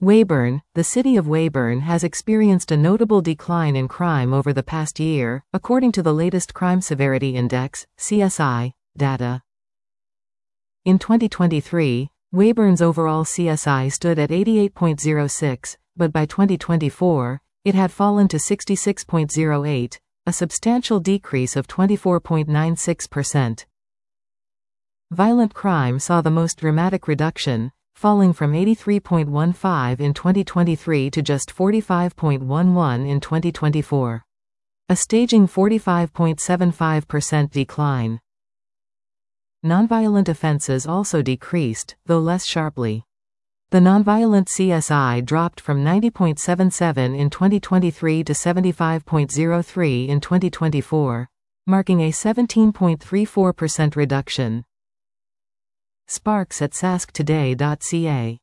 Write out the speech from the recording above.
Weyburn. The city of Weyburn has experienced a notable decline in crime over the past year, according to the latest Crime Severity Index, CSI, data. In 2023, Weyburn's overall CSI stood at 88.06, but by 2024, it had fallen to 66.08, a substantial decrease of 24.96%. Violent crime saw the most dramatic reduction, falling from 83.15 in 2023 to just 45.11 in 2024. A staging 45.75% decline. Nonviolent offenses also decreased, though less sharply. The nonviolent CSI dropped from 90.77 in 2023 to 75.03 in 2024, marking a 17.34% reduction. Sparks at sasktoday.ca